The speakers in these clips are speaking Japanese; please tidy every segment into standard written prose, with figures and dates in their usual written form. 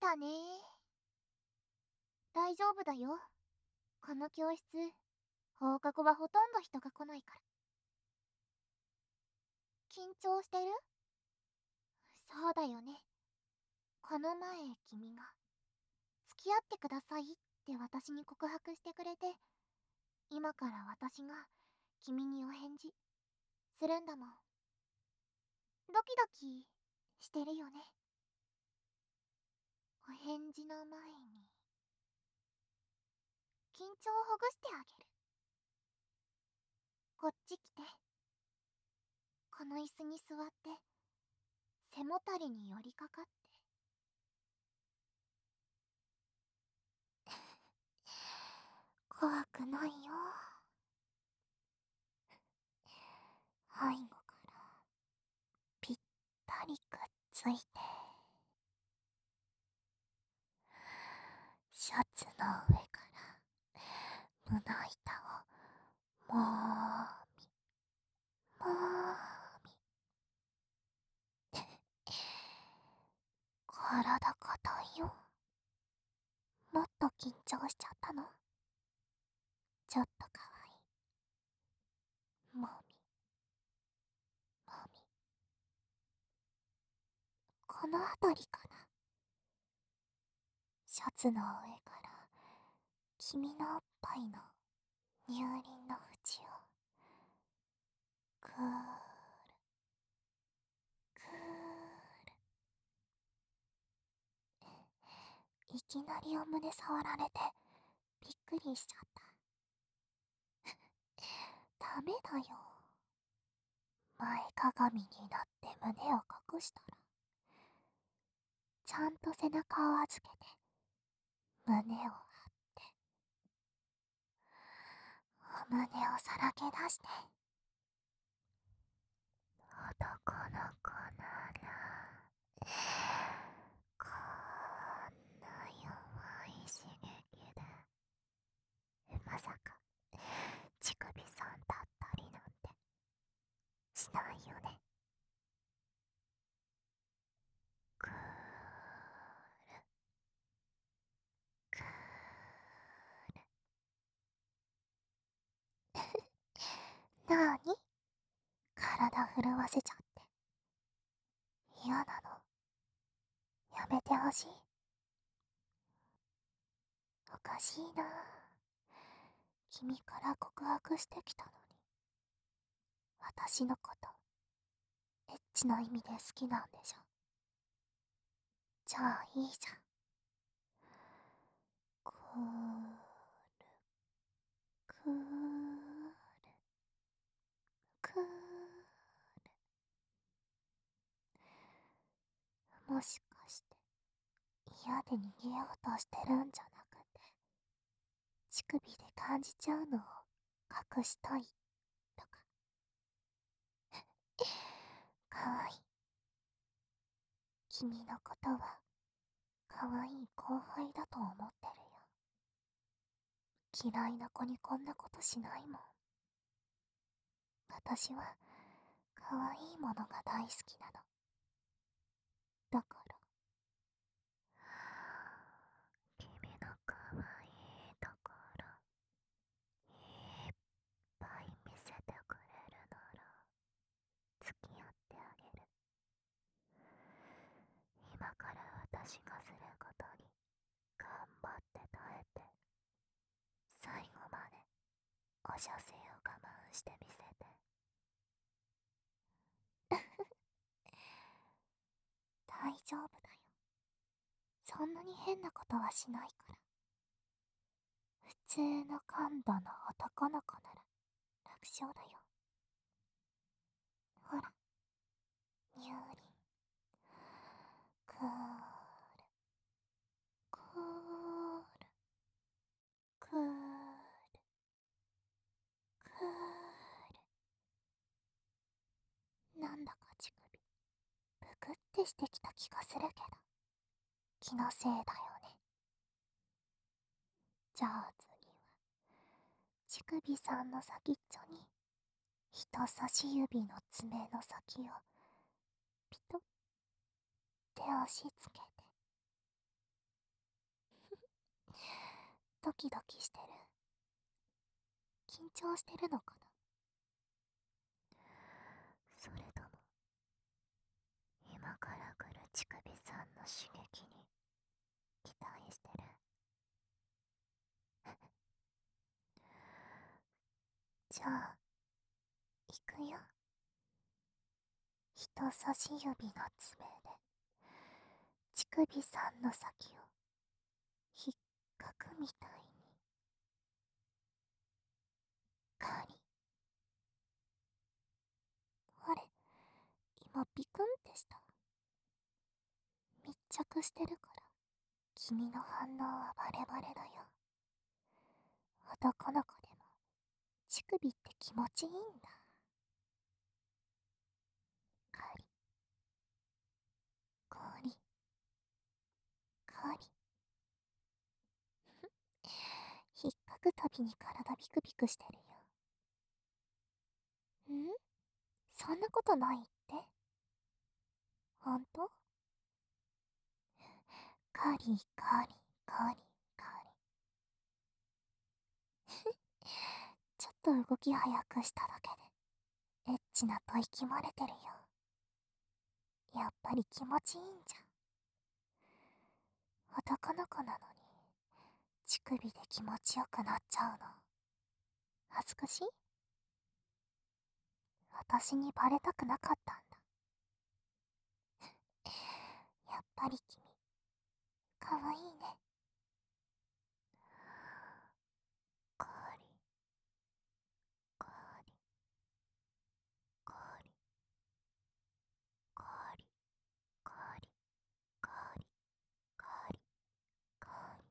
たね。大丈夫だよ。この教室、放課後はほとんど人が来ないから。緊張してる？そうだよね。この前君が、付き合ってくださいって私に告白してくれて、今から私が君にお返事するんだもん。ドキドキしてるよね。お返事の前に、緊張をほぐしてあげる。こっち来て。この椅子に座って、背もたれに寄りかかって。怖くないよ。背後からぴったりくっついて、シャツの上から胸板をもみもみ。体硬いよ。もっと緊張しちゃったの？ちょっとかわいい。もみもみ。この辺りかな。シャツの上から君のおっぱいの乳輪の縁をくーるくーる。いきなりお胸触られてびっくりしちゃった。ダメだよ。前かがみになって胸を隠したら、ちゃんと背中を預けて胸を張って、お胸をさらけ出して。男の子ならこんな弱い刺激で、まさか乳首さんだったりなんてしないよね。くーるくーる。なーに？体震わせちゃって嫌なの？やめてほしい？おかしいな。君から告白してきたのに、私のことエッチな意味で好きなんでしょ。じゃあいいじゃん。くーるくーるくーる。もしかして嫌で逃げようとしてるんじゃなくて、乳首で感じちゃうのを隠したいとか。かわいい。君のことはかわいい後輩だと思ってるよ。嫌いな子にこんなことしないもん。私はかわいいものが大好きなの。だから君のかわいいところいっぱい見せてくれるなら付き合ってあげる。今から私がすることに頑張って耐えて、最後までお射精を我慢してみせて。大丈夫だよ。そんなに変なことはしないから。普通の感度の男の子なら楽勝だよ。ほら、乳輪くーるくーるくーるくーる。なんだか乳首ぷくってしてきた気がするけど、気のせいだよね。じゃあ次は乳首さんの先っちょに人差し指の爪の先をピトって押し付けて、 ドキドキしてる。緊張してるのかな。それとも、今から来る乳首さんの刺激に期待してる。じゃあ、行くよ。人差し指の爪で、乳首さんの先を引っかくみたいに。カリ。あれ、今ビクンってした。密着してるから、君の反応はバレバレだよ。男の子でも、乳首って気持ちいいんだ。カリ、カリ、カリ。引っかくたびに体ビクビクしてるよ。ん？そんなことないって？ほんと？カリカリカリカリ。ちょっと動き早くしただけで、エッチな吐息漏れてるよ。やっぱり気持ちいいんじゃん。男の子なのに、乳首で気持ちよくなっちゃうの。恥ずかしい？私にバレたくなかったんだ。やっぱり君、かわいいね。カリ、カリ、カリ、カリ、カリ、カリ、カリ、カリ。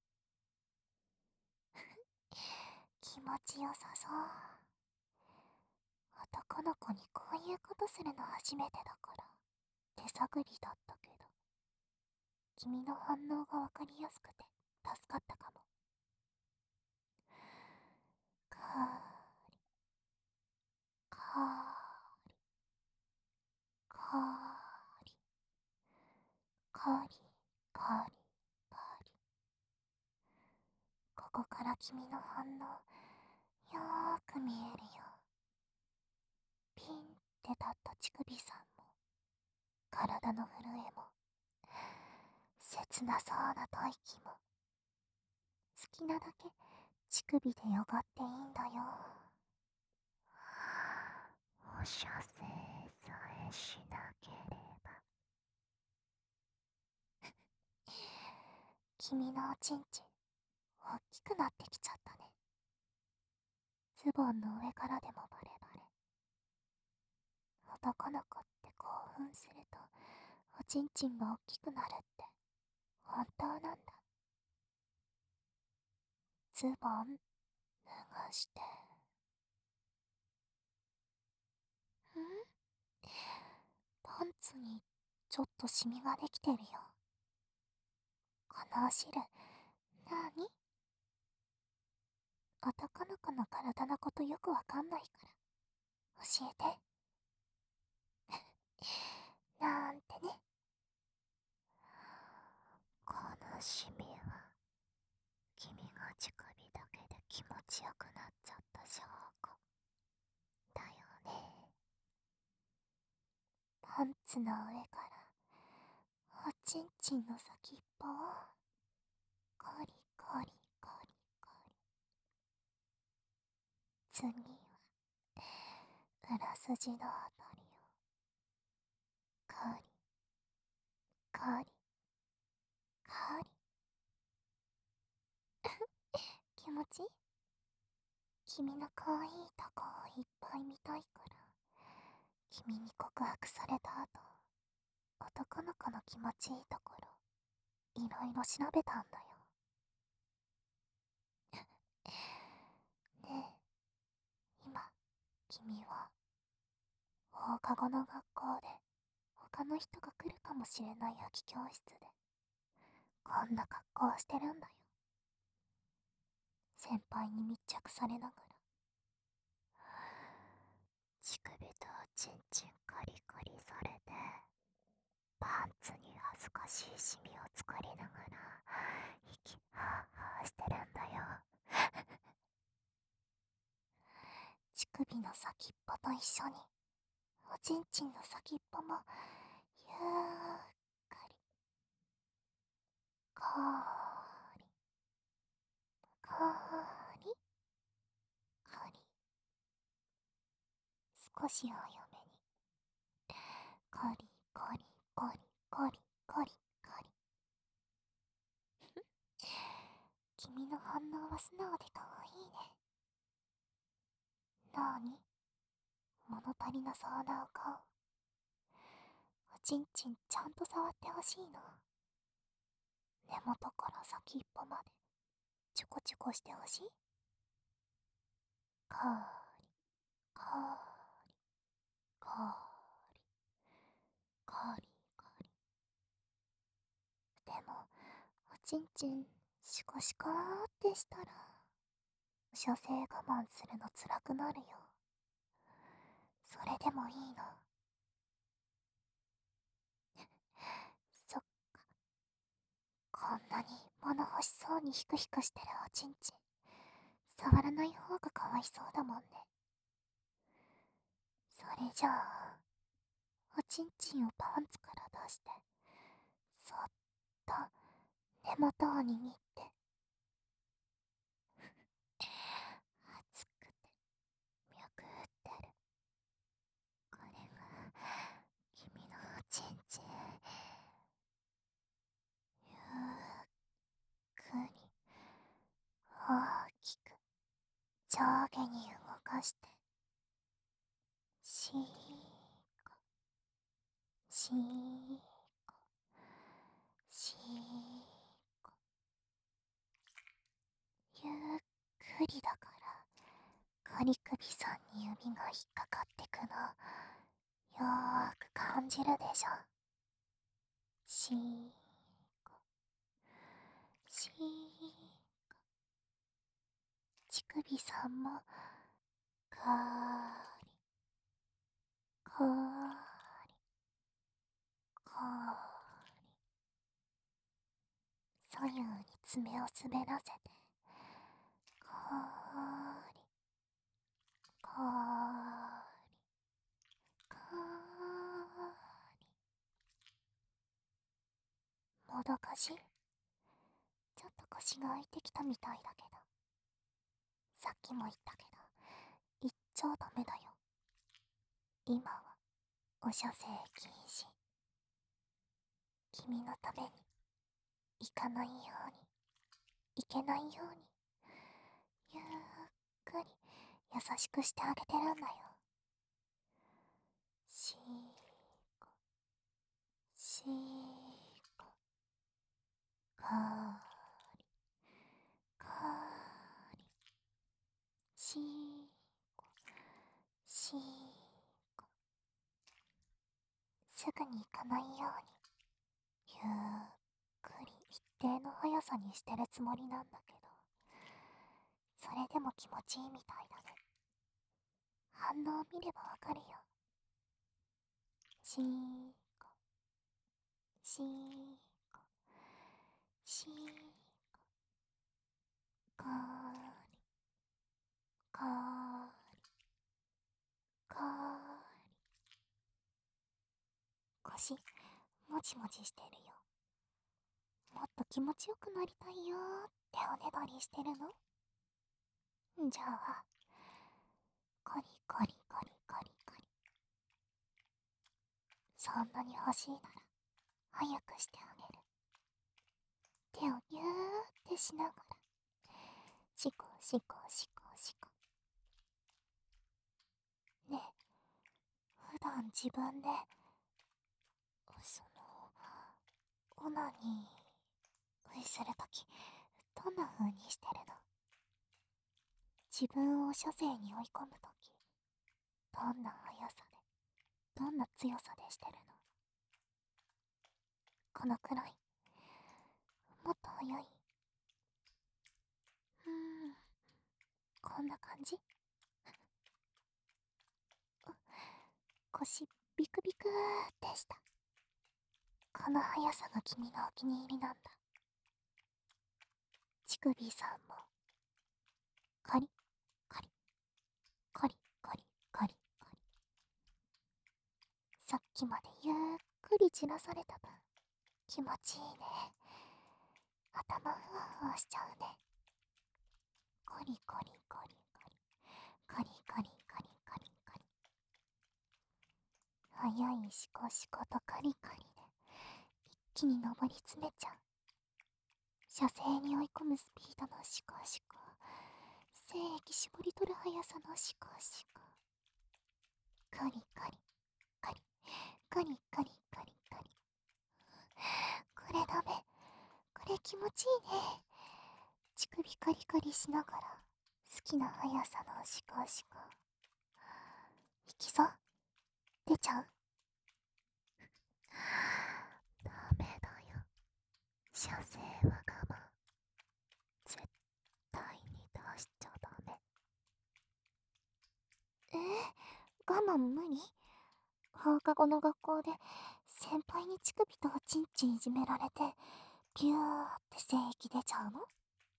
気持ちよさそう。男の子にこういうことするの初めてだから、手探りだったけど、君の反応がわかりやすくて助かったかも。カーリ、カーリ、カーリ、カリ、カリ、カリ。ここから君の反応、よーく見えるよ。ピンって立った乳首さんも、体の震えも、切なそうな吐息も、好きなだけ乳首でよがっていいんだよ。お射精さえしなければ。君のおちんちん、大きくなってきちゃったね。ズボンの上からでもバレバレ。男の子って興奮すると、おちんちんが大きくなるって本当なんだ。ズボン脱がして。パンツにちょっとシミができてるよ。このお汁、なーに？男の子の体のことよくわかんないから教えて。なんてね。このシミは君が乳首だけで気持ちよくなっちゃった証拠だよね。パンツの上からおちんちんの先っぽをコリコリコリコリ。次は裏筋のあたりをコリコリコリ。気持ちいい？君の可愛いとこをいっぱい見たいから、君に告白された後、男の子の気持ちいいところ、いろいろ調べたんだよ。ねえ、今、君は、放課後の学校で、他の人が来るかもしれない空き教室で、こんな格好をしてるんだよ。先輩に密着されながら、乳首とチンチンカリカリされて、パンツに恥ずかしいシミを作りながら、 息はーはーしてるんだよ。乳首の先っぽと一緒に、おちんちんの先っぽも、ゆっくり、こーり、こーり、こり。少し多めに。こり、こり、こり、こり、こり、こり。君の反応は素直で可愛いね。なに物足りなそうなお顔。おちんちんちゃんと触ってほしいの。根元から先っぽまでちょこちょこしてほしい。かーり、かーり、かーり、かーり、かーり。でも、おちんちんシコシコーってしたら、射精我慢するの辛くなるよ。それでもいいの。そっか。こんなに物欲しそうにヒクヒクしてるおちんちん。触らない方がかわいそうだもんね。それじゃあ、おちんちんをパンツから出して、そっと根元を握って、熱くて、脈打ってる。これが、君のおちんちん。ゆっくり、大きく、上下に動かして、しーこ、しーこ、しーこ。ゆっくりだから、カリ首さんに指が引っかかってくの、よーく感じるでしょ。しーこ、しーこ。乳首さんも、かーり、かーり、かーり。左右に爪を滑らせて、かーり、かーり、かーり。もどかしい。ちょっと腰が空いてきたみたいだけど。さっきも言ったけど、言っちゃダメだよ。今は、お射精禁止。君のために、行かないように、いけないように、ゆっくり、優しくしてあげてるんだよ。しーこ、しーこ、かーり、かーり、しーこ、しーこ。すぐに行かないように、ゆっくり一定の速さにしてるつもりなんだけど、それでも気持ちいいみたいだね。反応を見ればわかるよ。しーこ、しーこ、しーこ、かーり、かーり、かーり。腰、もちもちしてるよ。もっと気持ちよくなりたいよーっておねだりしてるの？じゃあ、コリコリコリコリコリ。そんなに欲しいなら、早くしてあげる。手をぎゅーってしながら、シコシコシコシコ。ねえ、普段自分で、オナニーするとき、どんな風にしてるの？自分を射精に追い込むとき、どんな速さで、どんな強さでしてるの？このくらい、もっと速い？こんな感じ？腰ビクビクーってした。この速さが君のお気に入りなんだ。 乳首さんもカリカリカリカリカリカリ。さっきまでゆっくり散らされた分気持ちいいね。頭ふわふわしちゃうね。カリカリカリカリカリカリカリカリカリ。速いシコシコとカリカリで一気に上り詰めちゃう。射精に追い込むスピードのシコシコ、精液絞り取る速さのシコシコ。カリカリカリカリカリカリカリ。これダメ。これ気持ちいいね。乳首カリカリしながら好きな速さのシコシコ。いきそう。出ちゃう。ダメだよ。射精は我慢。絶対に出しちゃダメ。我慢無理？放課後の学校で先輩に乳首とおちんちんいじめられてビューって精液出ちゃうの？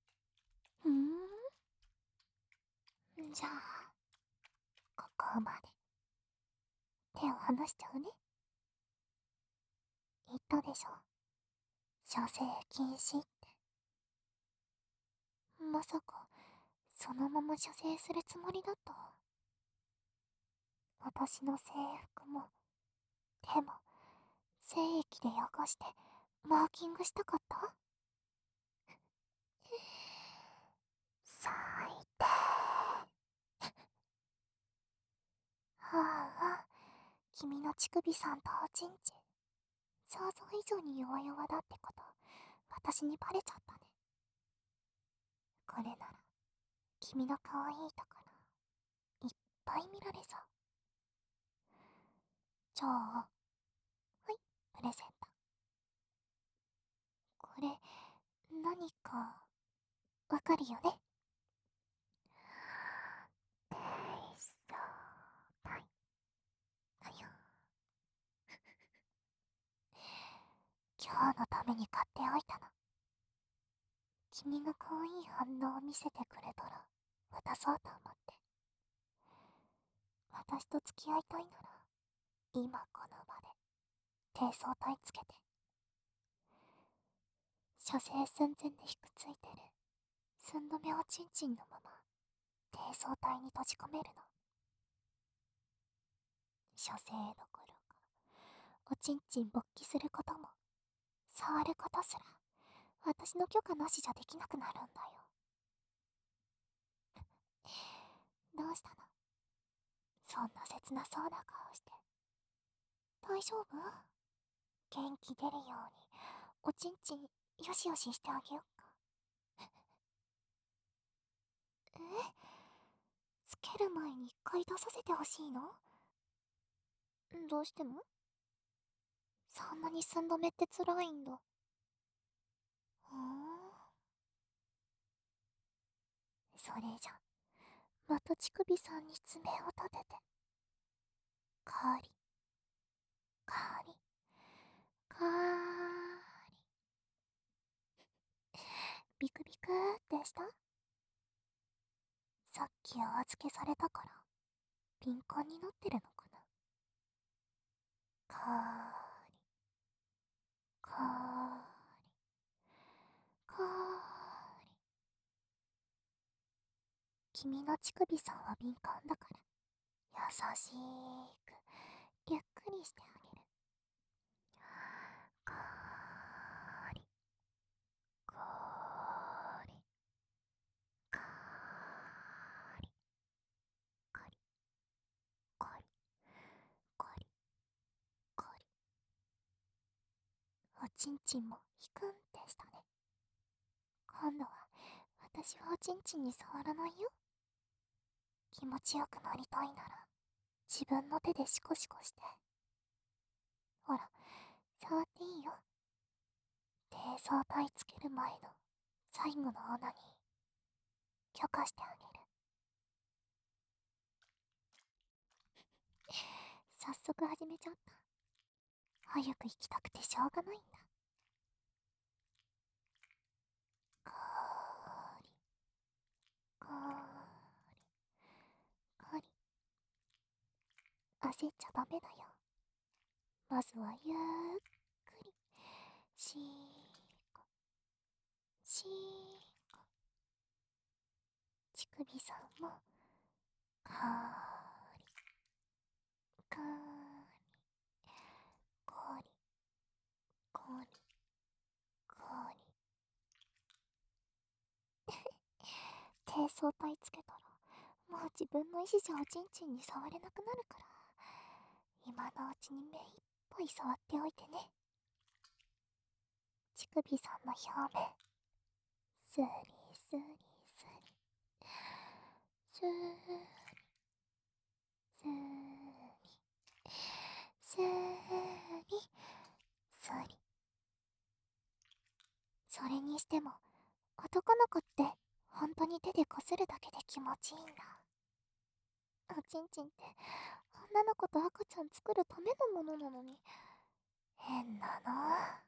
じゃあここまで。手を離しちゃうね。言ったでしょ、射精禁止って。まさかそのまま射精するつもりだった？私の制服も手も精液で汚してマーキングしたかった？最低。はあ、君の乳首さんとおちんちん想像以上に弱々だってこと私にバレちゃったね。これなら君の可愛いところいっぱい見られそう。じゃあはい、プレゼント。これ何かわかるよね？テイストタイだよ。今日のために買っておいたの。君が可愛い反応を見せてくれたら渡そうと思って。私と付き合いたいなら今この場で低層体つけて。射精寸前でひくついてる寸止めおちんちんのまま低層体に閉じ込めるの。射精どころかおちんちん勃起することも触ることすら私の許可なしじゃできなくなるんだよ。どうしたの？そんな切なそうな顔して。大丈夫？元気出るようにおちんちんよしよししてあげよっか。え？つける前に一回出させてほしいの？どうしても？そんなに寸止めって辛いんだ。それじゃまた乳首さんに爪を立ててカリカリカリビクビクってした？さっきお預けされたから敏感になってるのかな。カーリカーリカーリ。君の乳首さんは敏感だから優しくゆっくりしてあげる。カーリカーリカーリカリカリカリカリ。おちんちんもヒクンってしたね。今度は私はおちんちんに触らないよ。気持ちよくなりたいなら自分の手でシコシコして。ほら、触っていいよ。低層体つける前の最後のオナに許可してあげる。早速始めちゃった。早く行きたくてしょうがないんだ。か焦っちゃダメだよ。まずはゆっくり、しーこ、しーこ。乳首さんも、かーり、かーり、こーり、こーり、こーり。低層体つけたら、もう自分の意思じゃおちんちんに触れなくなるから、今のうちに目いっぱい触っておいてね。乳首さんの表面、スリスリスリ、スーリ、スーリ、スーリ、スリ。それにしても、男の子って本当に手でこするだけで気持ちいいんだ。おちんちんって女の子と赤ちゃん作るためのものなのに、変なの。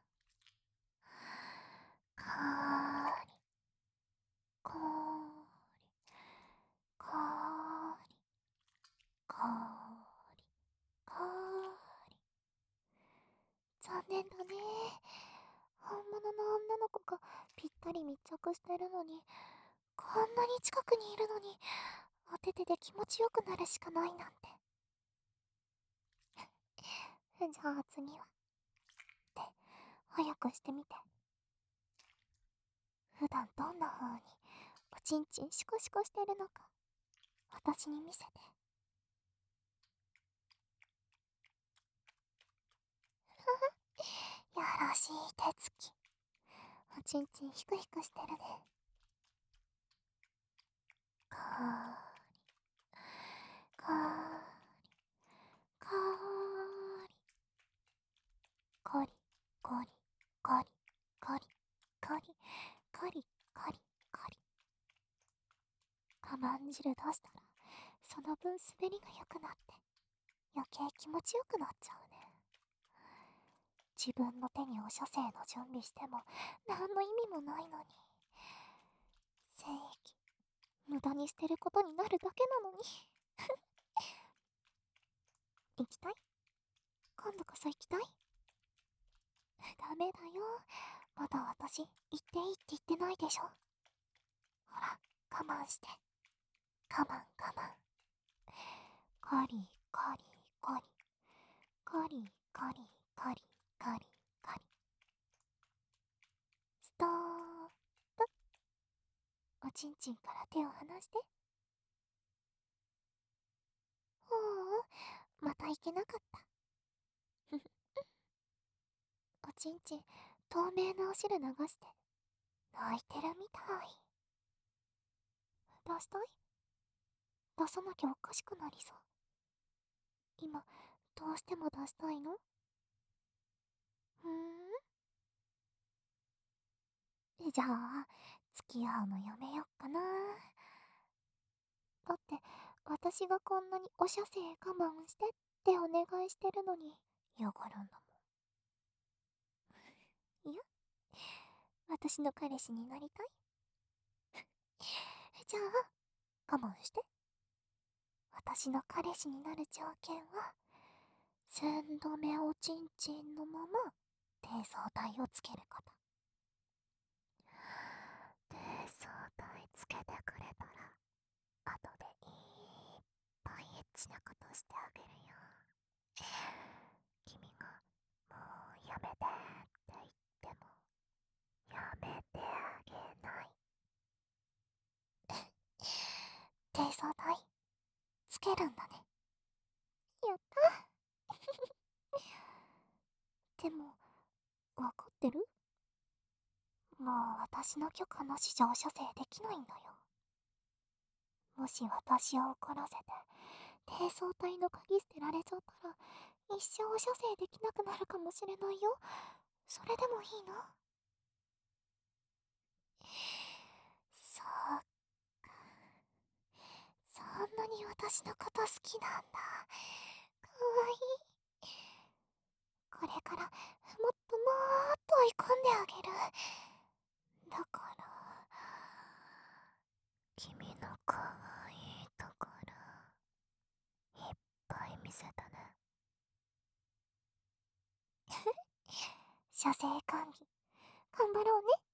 かーり、こーり、かーり、かーり、かーり。残念だね。本物の女の子がぴったり密着してるのに、こんなに近くにいるのに、お手手で気持ちよくなるしかないなんて。じゃあ次は。で、早くしてみて。普段どんな風におちんちんシコシコしてるのか、私に見せて。よろしい手つき。おちんちんヒクヒクしてるね。かーり、かーり、かーり。コリ、コリ、コリ、コリ、コリ、コリ、コリ、コリ。我慢汁出したら、その分滑りが良くなって、余計気持ちよくなっちゃうね。自分の手にお射精の準備しても、何の意味もないのに。精液、無駄に捨てることになるだけなのに。行きたい？今度こそ行きたい？ダメだよ。まだ私、行っていいって言ってないでしょ。ほら、我慢して。我慢我慢。カリカリカリ。カリカリカリカリカリ。ストープ。おちんちんから手を離して。ほう、またいけなかった。おちんちん、透明なお汁流して、泣いてるみたい。出したい？出さなきゃおかしくなりそう。今、どうしても出したいの？じゃあ、付き合うのやめよっかな。だって、私がこんなにお射精我慢してってお願いしてるのに嫌がるんだもん。いや、私の彼氏になりたい？じゃあ、我慢して。私の彼氏になる条件は、寸止めおちんちんのまま、低層体をつけること。低層体つけてくれたら、後でいっぱいエッチなことしてあげるよ。君が、もうやめてって言っても、やめてあげない。低層体、つけるんだね。やった。でも、わかってる？もう私の許可なしじゃお射精できないんだよ。もし私を怒らせて、低層体の鍵捨てられちゃったら、一生お射精できなくなるかもしれないよ。それでもいいの？そうか。そんなに私のこと好きなんだ。かわいい。これからもっともーっと追い込んであげる。だから、君のかわいいところ、いっぱい見せたね。 射精管理、頑張ろうね。